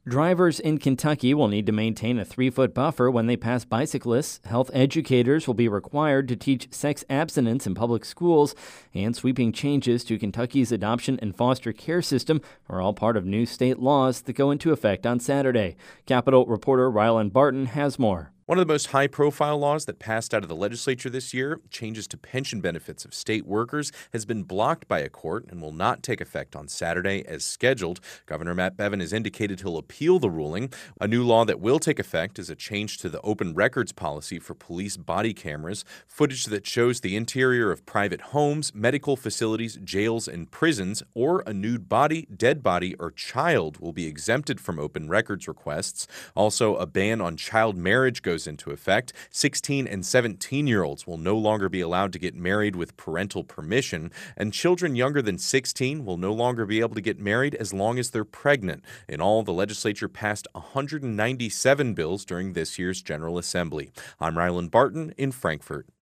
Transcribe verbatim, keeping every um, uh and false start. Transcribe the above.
Drivers in Kentucky will need to maintain a three foot buffer when they pass bicyclists. Health educators will be required to teach sex abstinence in public schools, and sweeping changes to Kentucky's adoption and foster care system are all part of new state laws that go into effect on Saturday. Capitol reporter Rylan Barton has more. One of the most high-profile laws that passed out of the legislature this year, changes to pension benefits of state workers, has been blocked by a court and will not take effect on Saturday as scheduled. Governor Matt Bevin has indicated he'll appeal the ruling. A new law that will take effect is a change to the open records policy for police body cameras. Footage that shows the interior of private homes, medical facilities, jails, and prisons, or a nude body, dead body, or child will be exempted from open records requests. Also, a ban on child marriage goes into effect. sixteen and seventeen-year-olds will no longer be allowed to get married with parental permission, and children younger than sixteen will no longer be able to get married as long as they're pregnant. In all, the legislature passed one hundred ninety-seven bills during this year's General Assembly. I'm Rylan Barton in Frankfort.